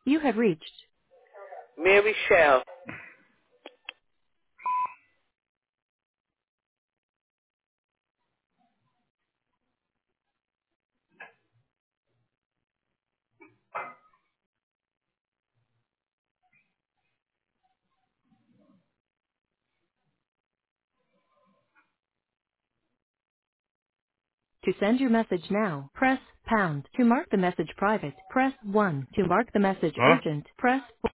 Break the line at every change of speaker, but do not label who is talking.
You have reached.
Mary Shell.
To send your message now, press pound. To mark the message private, press 1. To mark the message
Huh?
urgent, press